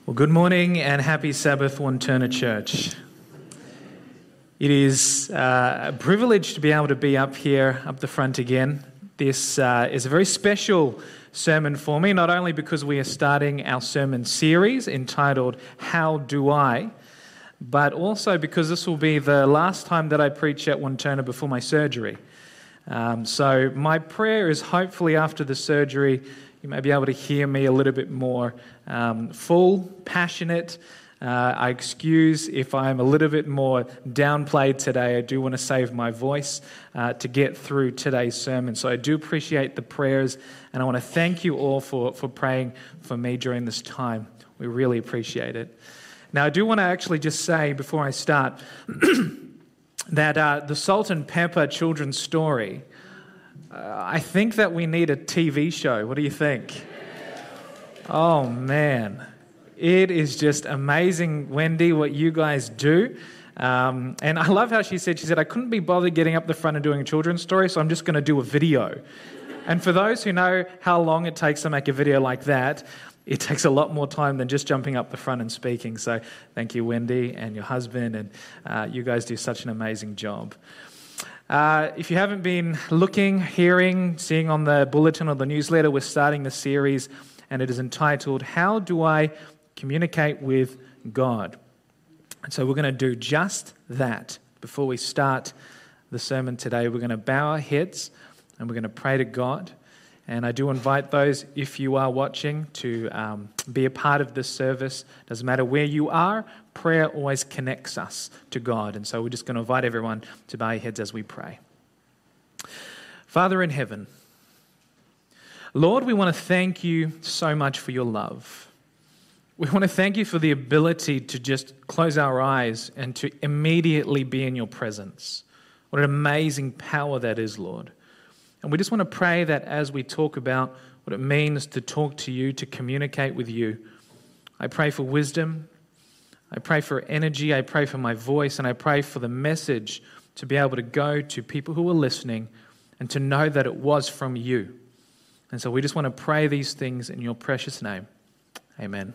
Well, good morning and happy Sabbath, Wanturna Church. It is a privilege to be able to be up here, up the front again. This is a very special sermon for me, not only because we are starting our sermon series entitled, How Do I?, but also because this will be the last time that I preach at Wanturna before my surgery. So my prayer is hopefully after the surgery, you may be able to hear me a little bit more full, passionate. I excuse if I'm a little bit more downplayed today. I do want to save my voice to get through today's sermon. So I do appreciate the prayers, and I want to thank you all for praying for me during this time. We really appreciate it. Now, I do want to actually just say before I start that the Salt and Pepper children's story, I think that we need a TV show. What do you think? Oh, man. It is just amazing, Wendy, what you guys do. And I love how she said, I couldn't be bothered getting up the front and doing a children's story, so I'm just going to do a video. And for those who know how long it takes to make a video like that, it takes a lot more time than just jumping up the front and speaking. So thank you, Wendy, and your husband, and you guys do such an amazing job. If you haven't been looking, hearing, seeing on the bulletin or the newsletter, we're starting the series, and it is entitled, How Do I Communicate with God? And so we're going to do just that. Before we start the sermon today, we're going to bow our heads, and we're going to pray to God. And I do invite those, if you are watching, to be a part of this service. Doesn't matter where you are, prayer always connects us to God. And so we're just going to invite everyone to bow your heads as we pray. Father in heaven, Lord, we want to thank you so much for your love. We want to thank you for the ability to just close our eyes and to immediately be in your presence. What an amazing power that is, Lord. And we just want to pray that as we talk about what it means to talk to you, to communicate with you, I pray for wisdom, I pray for energy, I pray for my voice, and I pray for the message to be able to go to people who are listening and to know that it was from you. And so we just want to pray these things in your precious name. Amen.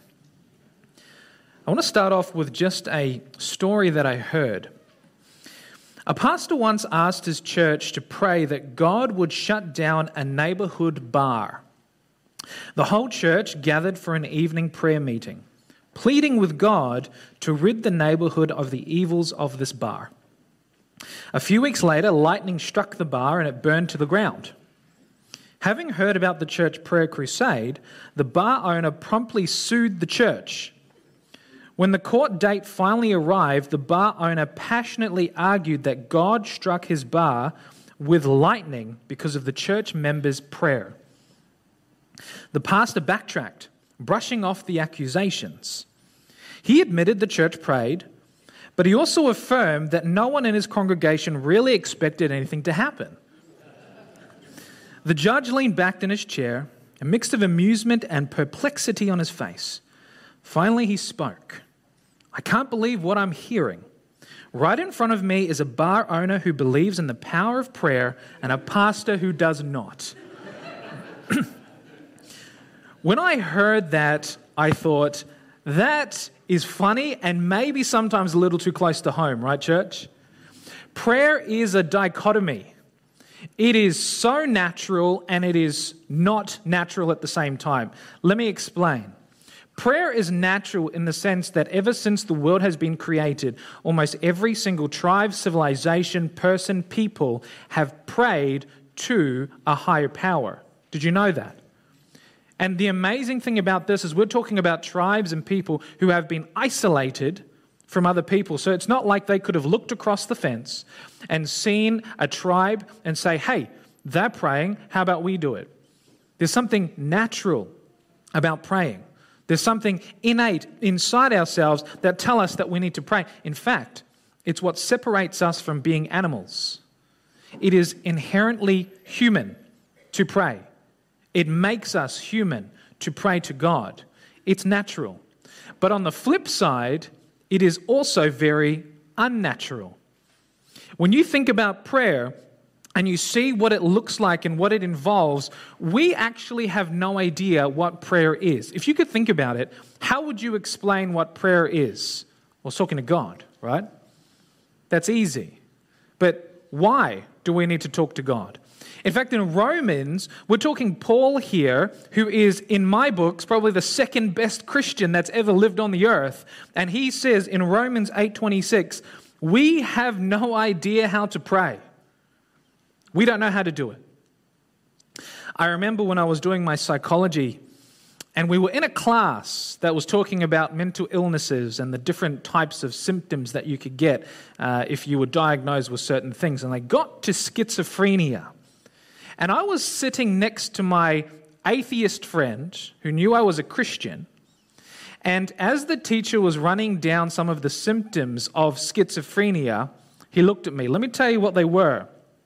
I want to start off with just a story that I heard. A pastor once asked his church to pray that God would shut down a neighborhood bar. The whole church gathered for an evening prayer meeting, pleading with God to rid the neighborhood of the evils of this bar. A few weeks later, lightning struck the bar and it burned to the ground. Having heard about the church prayer crusade, the bar owner promptly sued the church. When the court date finally arrived, the bar owner passionately argued that God struck his bar with lightning because of the church members' prayer. The pastor backtracked, brushing off the accusations. He admitted the church prayed, but he also affirmed that no one in his congregation really expected anything to happen. The judge leaned back in his chair, a mix of amusement and perplexity on his face. Finally, he spoke. I can't believe what I'm hearing. Right in front of me is a bar owner who believes in the power of prayer and a pastor who does not. When I heard that, I thought, that is funny and maybe sometimes a little too close to home, right, church? Prayer is a dichotomy. It is so natural and it is not natural at the same time. Let me explain. Prayer is natural in the sense that ever since the world has been created, almost every single tribe, civilization, person, people have prayed to a higher power. Did you know that? And the amazing thing about this is we're talking about tribes and people who have been isolated from other people. So it's not like they could have looked across the fence and seen a tribe and say, hey, they're praying, how about we do it? There's something natural about praying. There's something innate inside ourselves that tell us that we need to pray. In fact, it's what separates us from being animals. It is inherently human to pray. It makes us human to pray to God. It's natural. But on the flip side, it is also very unnatural. When you think about prayer, and you see what it looks like and what it involves, we actually have no idea what prayer is. If you could think about it, how would you explain what prayer is? Well, it's talking to God, right? That's easy. But why do we need to talk to God? In fact, in Romans, we're talking Paul here, who is, in my books, probably the second best Christian that's ever lived on the earth. And he says in Romans 8:26, we have no idea how to pray. We don't know how to do it. I remember when I was doing my psychology, and we were in a class that was talking about mental illnesses and the different types of symptoms that you could get if you were diagnosed with certain things. And they got to schizophrenia. And I was sitting next to my atheist friend who knew I was a Christian. And as the teacher was running down some of the symptoms of schizophrenia, he looked at me. Let me tell you what they were.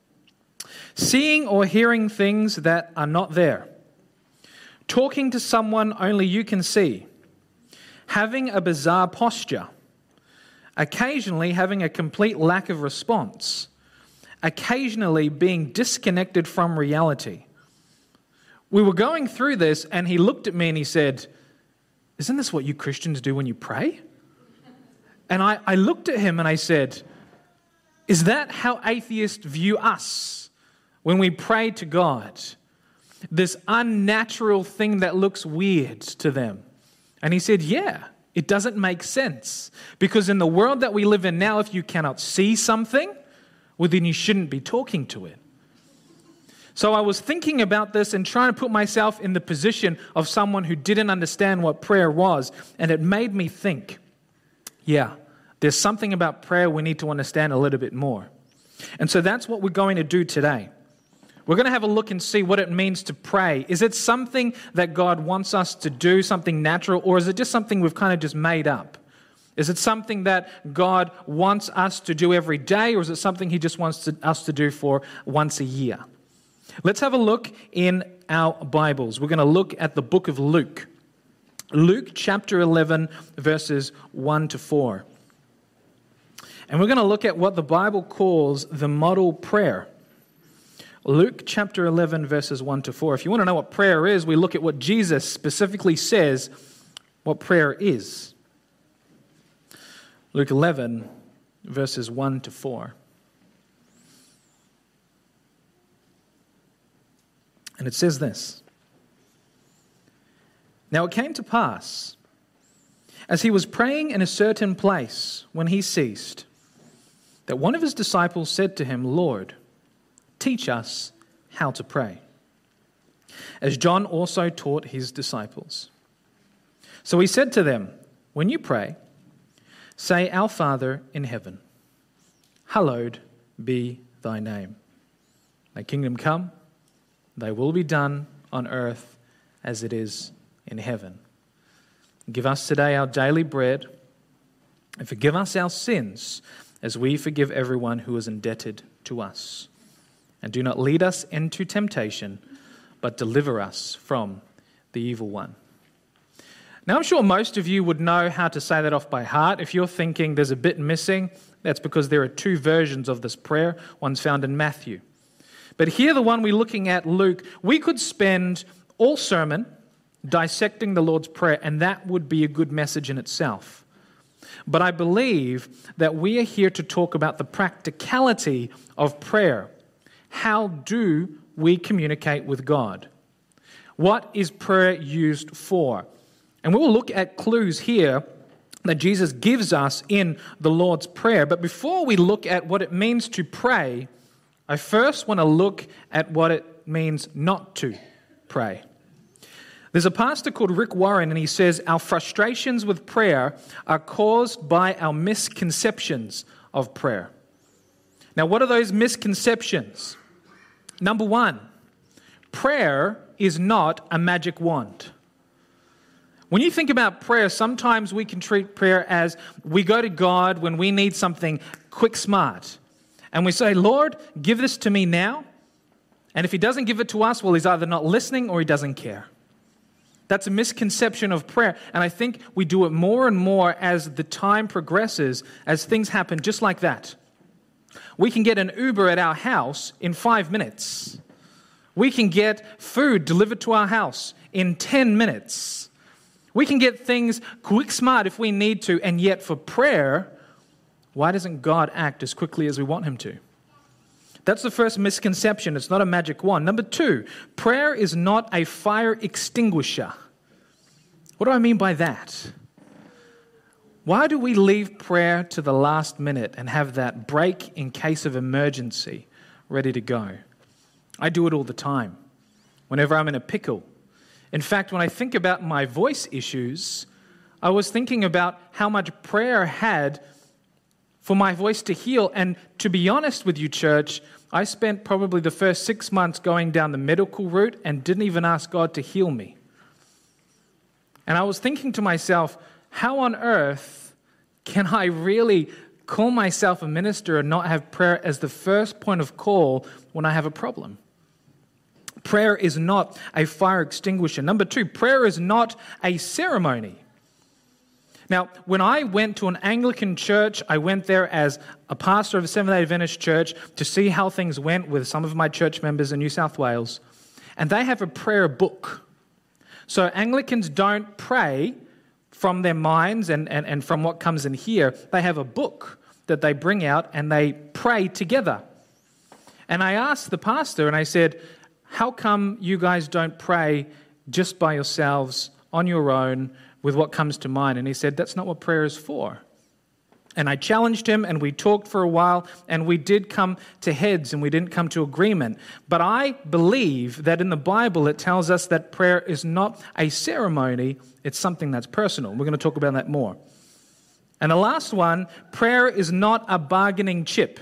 Seeing or hearing things that are not there. Talking to someone only you can see. Having a bizarre posture. Occasionally having a complete lack of response. Occasionally being disconnected from reality. We were going through this and he looked at me and he said, isn't this what you Christians do when you pray? And I looked at him and I said, is that how atheists view us? When we pray to God, this unnatural thing that looks weird to them. And he said, yeah, it doesn't make sense. Because in the world that we live in now, if you cannot see something, well, then you shouldn't be talking to it. So I was thinking about this and trying to put myself in the position of someone who didn't understand what prayer was. And it made me think, yeah, there's something about prayer we need to understand a little bit more. And so that's what we're going to do today. We're going to have a look and see what it means to pray. Is it something that God wants us to do, something natural, or is it just something we've kind of just made up? Is it something that God wants us to do every day, or is it something He just wants us to do for once a year? Let's have a look in our Bibles. We're going to look at the book of Luke. Luke chapter 11, verses 1 to 4. And we're going to look at what the Bible calls the model prayer. Luke chapter 11, verses 1 to 4. If you want to know what prayer is, we look at what Jesus specifically says what prayer is. Luke 11, verses 1 to 4. And it says this. Now it came to pass, as he was praying in a certain place when he ceased, that one of his disciples said to him, Lord, teach us how to pray, as John also taught his disciples. So he said to them, when you pray, say, Our Father in heaven, hallowed be thy name. Thy kingdom come, thy will be done on earth as it is in heaven. Give us today our daily bread, and forgive us our sins as we forgive everyone who is indebted to us. And do not lead us into temptation, but deliver us from the evil one. Now, I'm sure most of you would know how to say that off by heart. If you're thinking there's a bit missing, that's because there are two versions of this prayer. One's found in Matthew. But here, the one we're looking at, Luke, we could spend all sermon dissecting the Lord's Prayer, and that would be a good message in itself. But I believe that we are here to talk about the practicality of prayer. How do we communicate with God? What is prayer used for? And we will look at clues here that Jesus gives us in the Lord's Prayer. But before we look at what it means to pray, I first want to look at what it means not to pray. There's a pastor called Rick Warren, and he says, our frustrations with prayer are caused by our misconceptions of prayer. Now, what are those misconceptions? Number one, prayer is not a magic wand. When you think about prayer, sometimes we can treat prayer as we go to God when we need something quick, smart. And we say, Lord, give this to me now. And if He doesn't give it to us, well, He's either not listening or He doesn't care. That's a misconception of prayer. And I think we do it more and more as the time progresses, as things happen just like that. We can get an Uber at our house in 5 minutes. We can get food delivered to our house in 10 minutes. We can get things quick smart if we need to, and yet for prayer, why doesn't God act as quickly as we want him to? That's the first misconception. It's not a magic wand. Number 2, prayer is not a fire extinguisher. What do I mean by that? Why do we leave prayer to the last minute and have that break in case of emergency ready to go? I do it all the time, whenever I'm in a pickle. In fact, when I think about my voice issues, I was thinking about how much prayer had for my voice to heal. And to be honest with you, church, I spent probably the first 6 months going down the medical route and didn't even ask God to heal me. And I was thinking to myself, how on earth can I really call myself a minister and not have prayer as the first point of call when I have a problem? Prayer is not a fire extinguisher. Number 2, prayer is not a ceremony. Now, when I went to an Anglican church, I went there as a pastor of a Seventh-day Adventist church to see how things went with some of my church members in New South Wales. And they have a prayer book. So Anglicans don't pray from their minds and from what comes in here. They have a book that they bring out and they pray together. And I asked the pastor and I said, how come you guys don't pray just by yourselves, on your own, with what comes to mind? And he said, that's not what prayer is for. And I challenged him and we talked for a while and we did come to heads and we didn't come to agreement. But I believe that in the Bible it tells us that prayer is not a ceremony, it's something that's personal. We're going to talk about that more. And the last one, prayer is not a bargaining chip.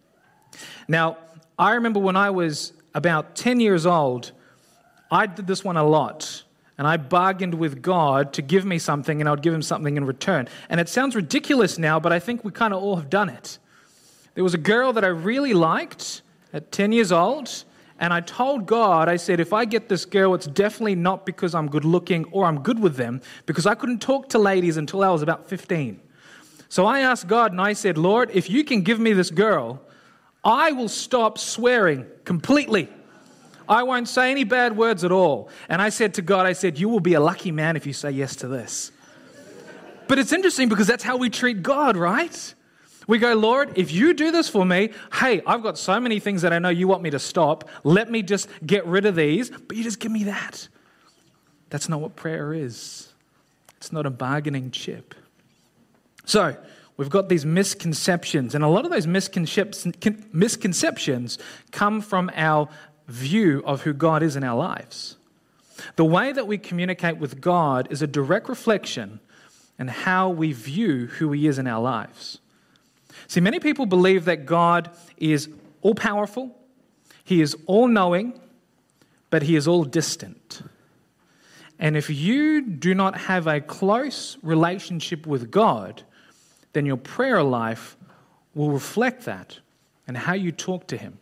Now, I remember when I was about 10 years old, I did this one a lot. And I bargained with God to give me something, and I would give him something in return. And it sounds ridiculous now, but I think we kind of all have done it. There was a girl that I really liked at 10 years old, and I told God, I said, if I get this girl, it's definitely not because I'm good looking or I'm good with them, because I couldn't talk to ladies until I was about 15. So I asked God, and I said, Lord, if you can give me this girl, I will stop swearing completely. I won't say any bad words at all. And I said to God, I said, you will be a lucky man if you say yes to this. But it's interesting because that's how we treat God, right? We go, Lord, if you do this for me, hey, I've got so many things that I know you want me to stop. Let me just get rid of these, but you just give me that. That's not what prayer is. It's not a bargaining chip. So we've got these misconceptions, and a lot of those misconceptions come from our view of who God is in our lives. The way that we communicate with God is a direct reflection on how we view who he is in our lives. See, many people believe that God is all-powerful, he is all-knowing, but he is all-distant. And if you do not have a close relationship with God, then your prayer life will reflect that and how you talk to him.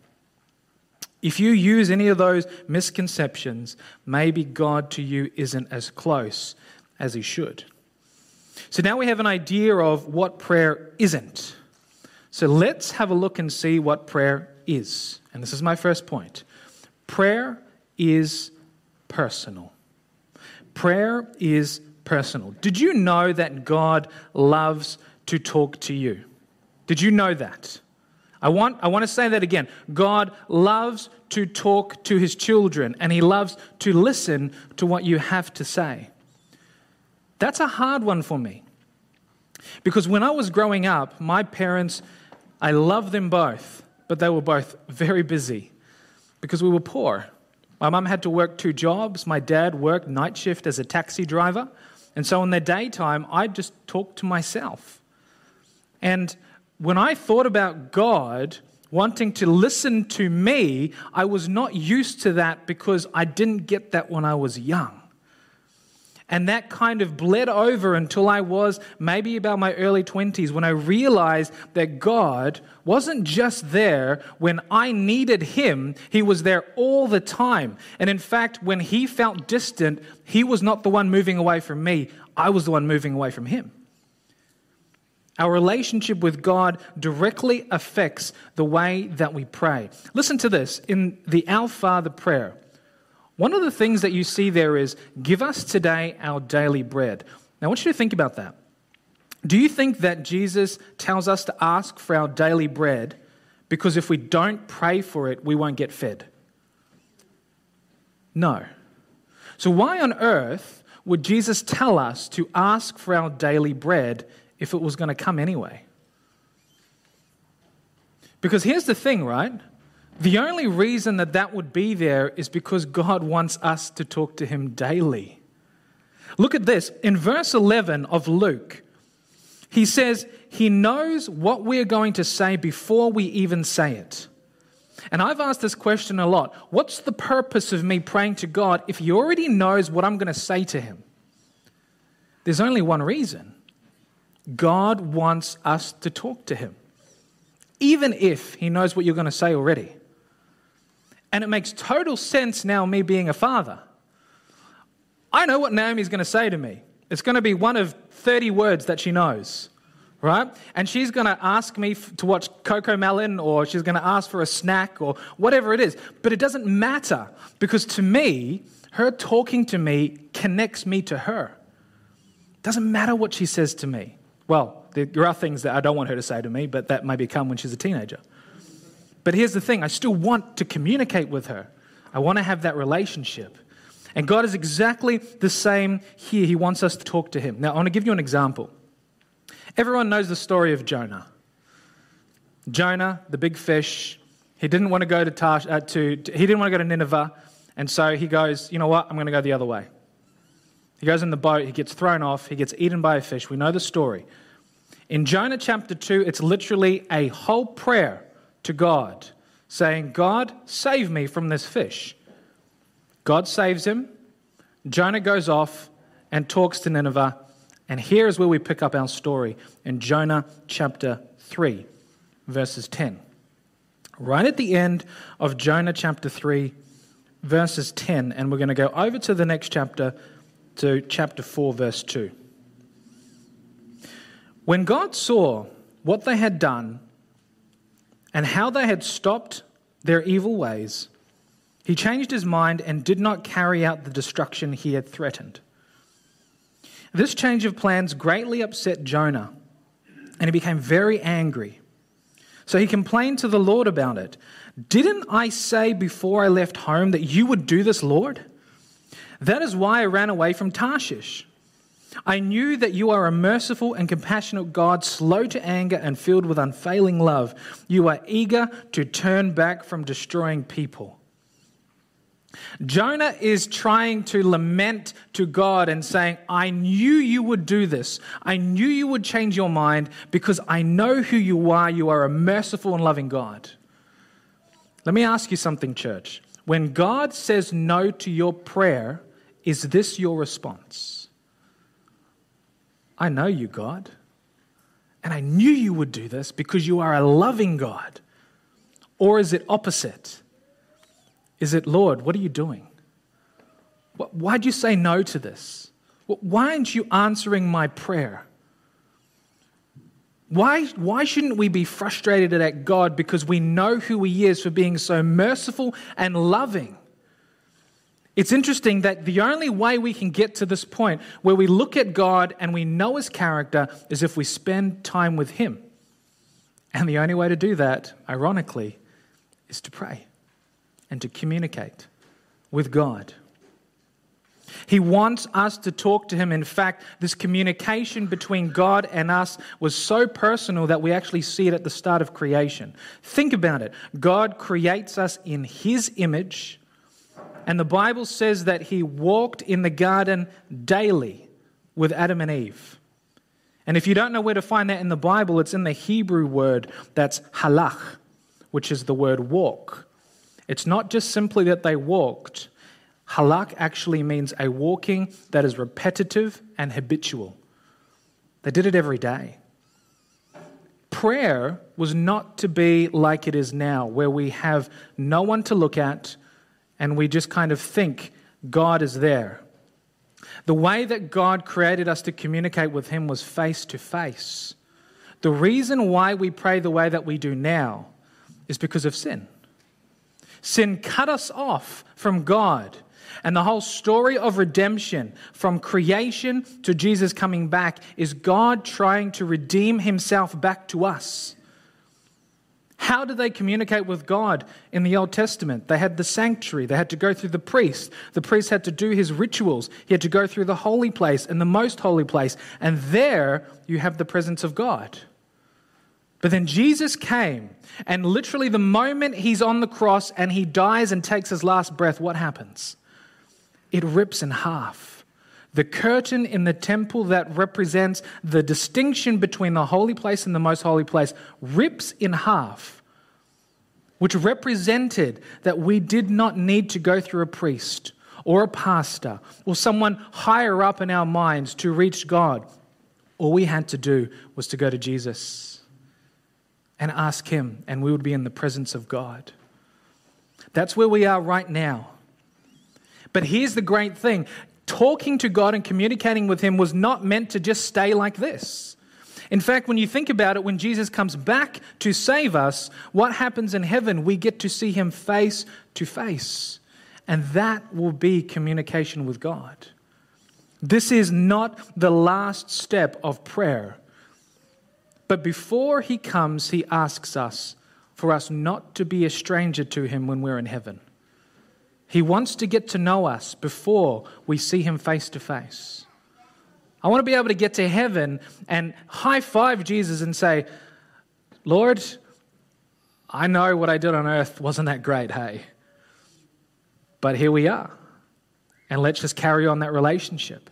If you use any of those misconceptions, maybe God to you isn't as close as he should. So now we have an idea of what prayer isn't. So let's have a look and see what prayer is. And this is my first point. Prayer is personal. Prayer is personal. Did you know that God loves to talk to you? Did you know that? I want to say that again. God loves to talk to his children, and he loves to listen to what you have to say. That's a hard one for me. Because when I was growing up, my parents, I love them both, but they were both very busy because we were poor. My mum had to work 2 jobs. My dad worked night shift as a taxi driver. And so in the daytime, I'd just talk to myself. And when I thought about God wanting to listen to me, I was not used to that because I didn't get that when I was young. And that kind of bled over until I was maybe about my early 20s when I realized that God wasn't just there when I needed him, he was there all the time. And in fact, when he felt distant, he was not the one moving away from me, I was the one moving away from him. Our relationship with God directly affects the way that we pray. Listen to this. In the Our Father prayer, one of the things that you see there is, give us today our daily bread. Now, I want you to think about that. Do you think that Jesus tells us to ask for our daily bread because if we don't pray for it, we won't get fed? No. So why on earth would Jesus tell us to ask for our daily bread if it was going to come anyway? Because here's the thing, right? The only reason that that would be there is because God wants us to talk to him daily. Look at this. In verse 11 of Luke, he says he knows what we're going to say before we even say it. And I've asked this question a lot. What's the purpose of me praying to God if he already knows what I'm going to say to him? There's only one reason. God wants us to talk to him, even if he knows what you're going to say already. And it makes total sense now, me being a father. I know what Naomi's going to say to me. It's going to be one of 30 words that she knows, right? And she's going to ask me to watch CoComelon, or she's going to ask for a snack or whatever it is. But it doesn't matter, because to me, her talking to me connects me to her. It doesn't matter what she says to me. Well, there are things that I don't want her to say to me, but that may become when she's a teenager. But here's the thing, I still want to communicate with her. I want to have that relationship. And God is exactly the same here. He wants us to talk to him. Now, I want to give you an example. Everyone knows the story of Jonah. Jonah, the big fish, he didn't want to go to Nineveh, and so he goes, you know what, I'm going to go the other way. He goes in the boat, he gets thrown off, he gets eaten by a fish. We know the story. In Jonah chapter 2, it's literally a whole prayer to God, saying, God, save me from this fish. God saves him. Jonah goes off and talks to Nineveh. And here is where we pick up our story in Jonah chapter 3, verses 10. Right at the end of Jonah chapter 3, verses 10, and we're going to go over to the next chapter, to chapter 4, verse 2. When God saw what they had done and how they had stopped their evil ways, he changed his mind and did not carry out the destruction he had threatened. This change of plans greatly upset Jonah, and he became very angry. So he complained to the Lord about it. Didn't I say before I left home that you would do this, Lord? That is why I ran away from Tarshish. I knew that you are a merciful and compassionate God, slow to anger and filled with unfailing love. You are eager to turn back from destroying people. Jonah is trying to lament to God and saying, I knew you would do this. I knew you would change your mind because I know who you are. You are a merciful and loving God. Let me ask you something, church. When God says no to your prayer, is this your response? I know you, God, and I knew you would do this because you are a loving God. Or is it opposite? Is it, Lord, what are you doing? Why'd you say no to this? Why aren't you answering my prayer? Why shouldn't we be frustrated at God because we know who he is for being so merciful and loving? It's interesting that the only way we can get to this point where we look at God and we know his character is if we spend time with him. And the only way to do that, ironically, is to pray and to communicate with God. He wants us to talk to him. In fact, this communication between God and us was so personal that we actually see it at the start of creation. Think about it. God creates us in his image, and the Bible says that he walked in the garden daily with Adam and Eve. And if you don't know where to find that in the Bible, it's in the Hebrew word that's halach, which is the word walk. It's not just simply that they walked. Halak actually means a walking that is repetitive and habitual. They did it every day. Prayer was not to be like it is now, where we have no one to look at and we just kind of think God is there. The way that God created us to communicate with him was face to face. The reason why we pray the way that we do now is because of sin. Sin cut us off from God. And the whole story of redemption, from creation to Jesus coming back, is God trying to redeem himself back to us. How did they communicate with God in the Old Testament? They had the sanctuary. They had to go through the priest. The priest had to do his rituals. He had to go through the holy place and the most holy place. And there you have the presence of God. But then Jesus came, and literally the moment he's on the cross and he dies and takes his last breath, what happens? It rips in half. The curtain in the temple that represents the distinction between the holy place and the most holy place rips in half, which represented that we did not need to go through a priest or a pastor or someone higher up in our minds to reach God. All we had to do was to go to Jesus and ask him, and we would be in the presence of God. That's where we are right now. But here's the great thing. Talking to God and communicating with him was not meant to just stay like this. In fact, when you think about it, when Jesus comes back to save us, what happens in heaven? We get to see him face to face. And that will be communication with God. This is not the last step of prayer. But before he comes, he asks us for us not to be a stranger to him when we're in heaven. He wants to get to know us before we see him face to face. I want to be able to get to heaven and high five Jesus and say, Lord, I know what I did on earth wasn't that great, hey? But here we are. And let's just carry on that relationship.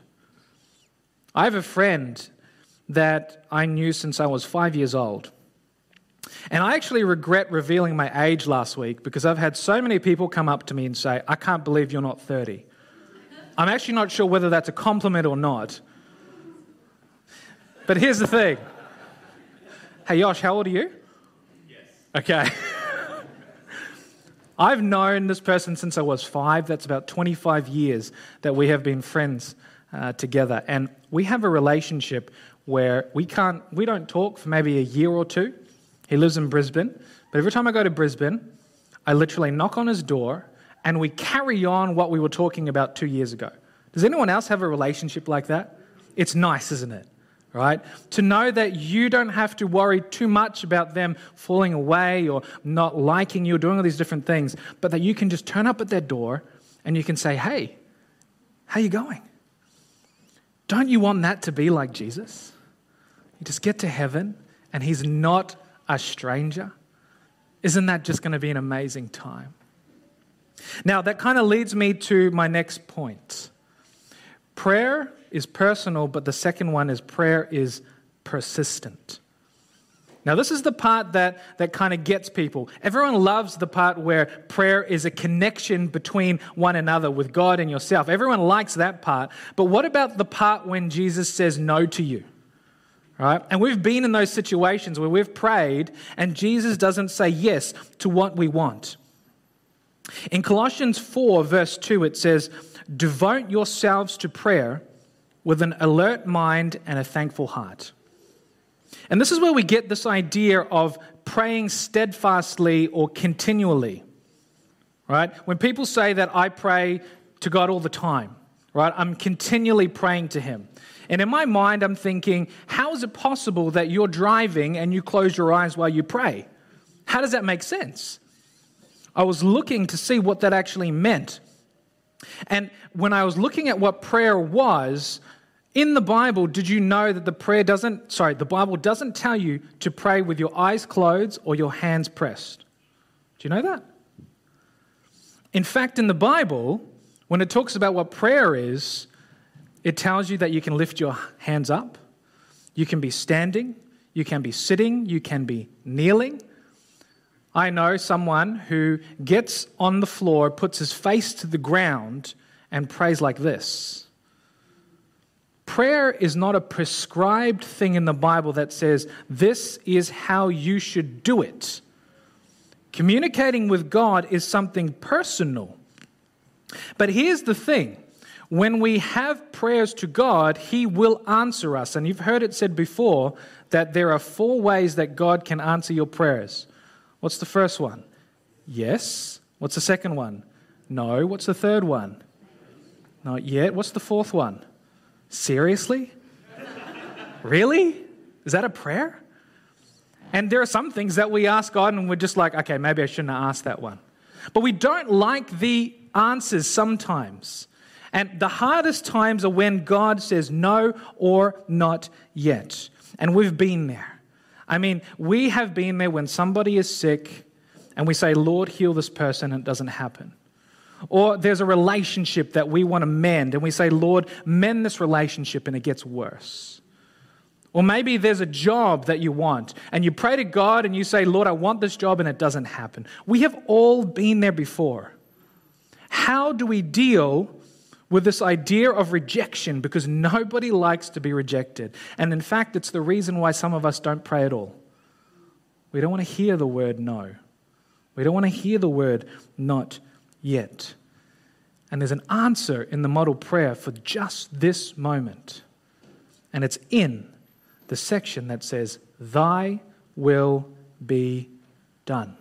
I have a friend that I knew since I was 5 years old. And I actually regret revealing my age last week because I've had so many people come up to me and say, I can't believe you're not 30. I'm actually not sure whether that's a compliment or not. But here's the thing. Hey, Yosh, how old are you? Yes. Okay. I've known this person since I was 5. That's about 25 years that we have been friends together. And we have a relationship where we don't talk for maybe a year or two. He lives in Brisbane, but every time I go to Brisbane, I literally knock on his door and we carry on what we were talking about 2 years ago. Does anyone else have a relationship like that? It's nice, isn't it? Right? To know that you don't have to worry too much about them falling away or not liking you or doing all these different things, but that you can just turn up at their door and you can say, hey, how you going? Don't you want that to be like Jesus? You just get to heaven and he's not a stranger. Isn't that just going to be an amazing time? Now, that kind of leads me to my next point. Prayer is personal, but the second one is prayer is persistent. Now, this is the part that kind of gets people. Everyone loves the part where prayer is a connection between one another with God and yourself. Everyone likes that part. But what about the part when Jesus says no to you? Right? And we've been in those situations where we've prayed and Jesus doesn't say yes to what we want. In Colossians 4, verse 2, it says, devote yourselves to prayer with an alert mind and a thankful heart. And this is where we get this idea of praying steadfastly or continually. Right? When people say that I pray to God all the time, right? I'm continually praying to him. And in my mind, I'm thinking, how is it possible that you're driving and you close your eyes while you pray? How does that make sense? I was looking to see what that actually meant. And when I was looking at what prayer was, in the Bible, did you know that the Bible doesn't tell you to pray with your eyes closed or your hands pressed? Do you know that? In fact, in the Bible, when it talks about what prayer is, it tells you that you can lift your hands up, you can be standing, you can be sitting, you can be kneeling. I know someone who gets on the floor, puts his face to the ground, and prays like this. Prayer is not a prescribed thing in the Bible that says, this is how you should do it. Communicating with God is something personal. But here's the thing. when we have prayers to God, He will answer us. And you've heard it said before that there are 4 ways that God can answer your prayers. What's the first one? Yes. What's the second one? No. What's the third one? Not yet. What's the fourth one? Seriously? Really? Is that a prayer? And there are some things that we ask God and we're just like, okay, maybe I shouldn't have asked that one. But we don't like the answers sometimes. And the hardest times are when God says no or not yet. And we've been there. I mean, we have been there when somebody is sick and we say, Lord, heal this person, and it doesn't happen. Or there's a relationship that we want to mend and we say, Lord, mend this relationship, and it gets worse. Or maybe there's a job that you want and you pray to God and you say, Lord, I want this job, and it doesn't happen. We have all been there before. How do we deal with this idea of rejection? Because nobody likes to be rejected. And in fact, it's the reason why some of us don't pray at all. We don't want to hear the word no. We don't want to hear the word not yet. And there's an answer in the model prayer for just this moment. And it's in the section that says, Thy will be done.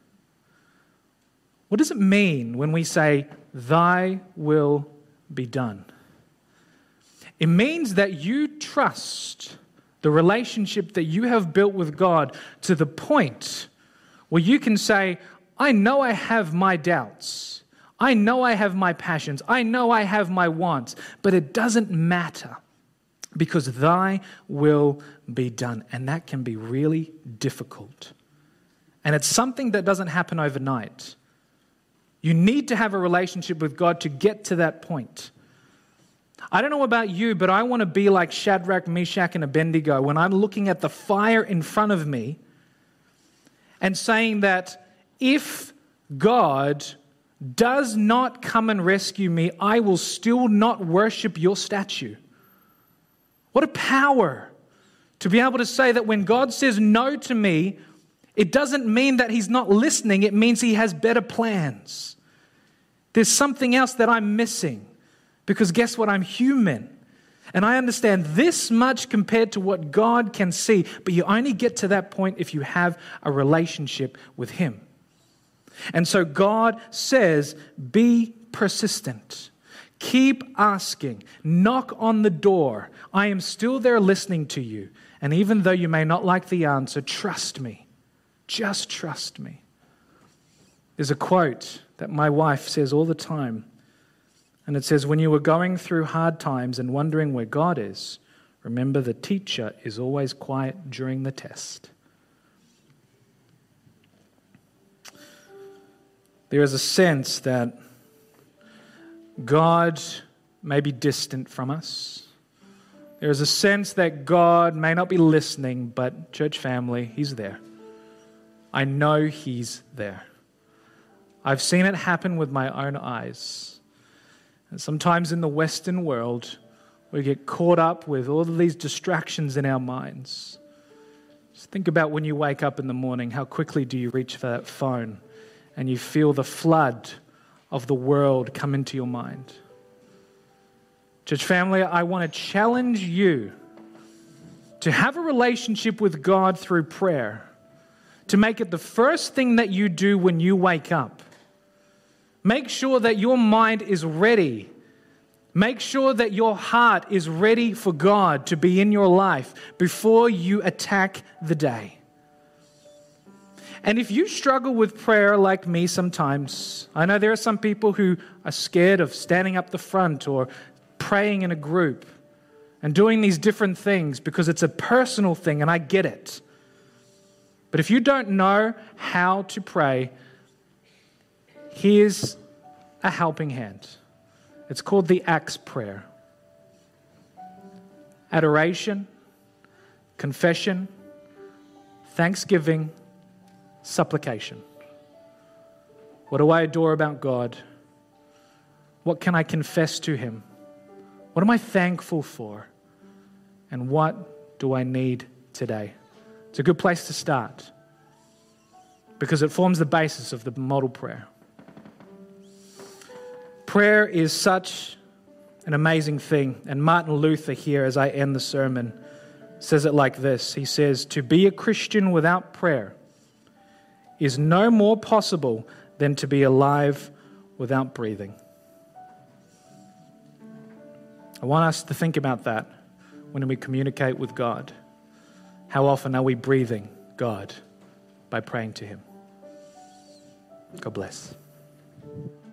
What does it mean when we say, Thy will be done? It means that you trust the relationship that you have built with God to the point where you can say, I know I have my doubts. I know I have my passions. I know I have my wants, but it doesn't matter because Thy will be done. And that can be really difficult. And it's something that doesn't happen overnight. You need to have a relationship with God to get to that point. I don't know about you, but I want to be like Shadrach, Meshach, and Abednego when I'm looking at the fire in front of me and saying that if God does not come and rescue me, I will still not worship your statue. What a power to be able to say that when God says no to me, it doesn't mean that He's not listening. It means He has better plans. There's something else that I'm missing because guess what? I'm human. And I understand this much compared to what God can see. But you only get to that point if you have a relationship with Him. And so God says, be persistent. Keep asking. Knock on the door. I am still there listening to you. And even though you may not like the answer, trust me. Just trust me. There's a quote that my wife says all the time. And it says, when you were going through hard times and wondering where God is, remember the teacher is always quiet during the test. There is a sense that God may be distant from us. There is a sense that God may not be listening, but church family, He's there. I know He's there. I've seen it happen with my own eyes. And sometimes in the Western world, we get caught up with all of these distractions in our minds. Just think about when you wake up in the morning, how quickly do you reach for that phone and you feel the flood of the world come into your mind. Church family, I want to challenge you to have a relationship with God through prayer, to make it the first thing that you do when you wake up. Make sure that your mind is ready. Make sure that your heart is ready for God to be in your life before you attack the day. And if you struggle with prayer like me sometimes, I know there are some people who are scared of standing up the front or praying in a group and doing these different things because it's a personal thing, and I get it. But if you don't know how to pray, here's a helping hand. It's called the Acts prayer. Adoration, confession, thanksgiving, supplication. What do I adore about God? What can I confess to Him? What am I thankful for? And what do I need today? It's a good place to start because it forms the basis of the model prayer. Prayer is such an amazing thing. And Martin Luther here, as I end the sermon, says it like this. He says, "To be a Christian without prayer is no more possible than to be alive without breathing." I want us to think about that when we communicate with God. How often are we breathing God by praying to Him? God bless.